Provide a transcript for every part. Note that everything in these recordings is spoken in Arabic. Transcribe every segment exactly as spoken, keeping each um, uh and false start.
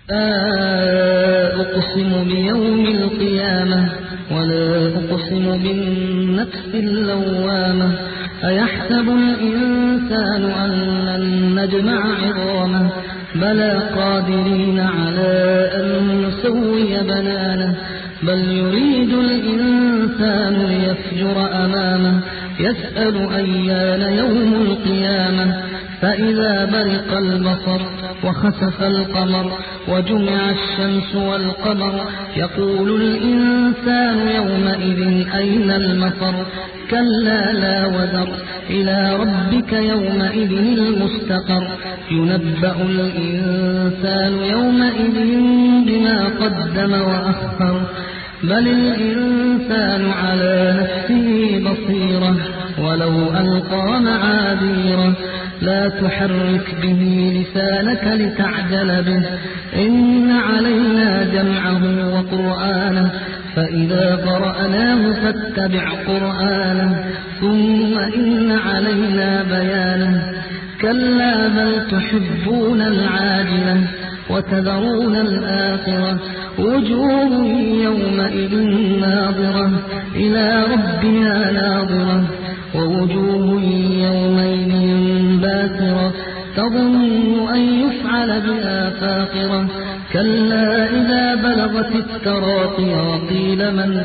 لا أقسم بيوم القيامة ولا أقسم بالنفس اللوامة أيحسب الإنسان أن لن نجمع عظامه بلى قادرين على أن نسوي بنانه بل يريد الإنسان ليفجر أمامه يسأل أيان يوم القيامة فإذا برق البصر وخسف القمر وجمع الشمس والقمر يقول الإنسان يومئذ أين المفر كلا لا وزر إلى ربك يومئذ المستقر ينبأ الإنسان يومئذ بما قدم وأخر بل الإنسان على نفسه بصيرة ولو ألقى معاذيره لا تحرك به لسانك لتعجل به إن علينا جمعه وقرآنه فإذا قرأناه فاتبع قرآنه ثم إن علينا بيانه كلا بل تحبون العاجلة وتذرون الآخرة وجوه يومئذ ناظرة إلى ربها ناظرة ووجوه يومئذ باسرة تظن أن يفعل بها فاقرة كلا إذا بلغت التراقي وقيل من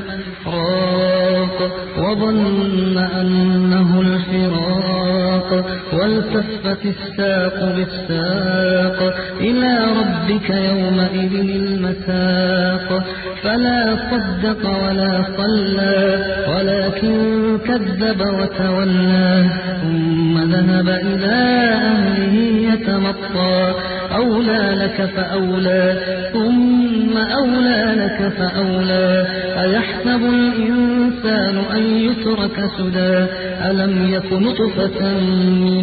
راق وظن أنه الفراق والتفت الساق بالساق إلى ربك يومئذ المساق فلا صدق ولا صلى ولكن كذب وتولى ثم ذهب إلى أهله يتمطى أولى لك فأولى ثم أولى لك فأولى أيحسب الإنسان أن يترك سدى ألم يك نطفة من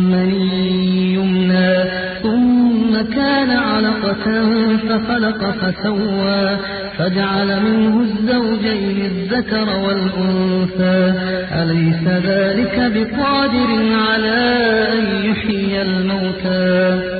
مني يمنى ثم كان علقة فخلق فسوى فجعل منه الزوجين الذكر والأنثى أليس ذلك بقادر على أن يحيي الموتى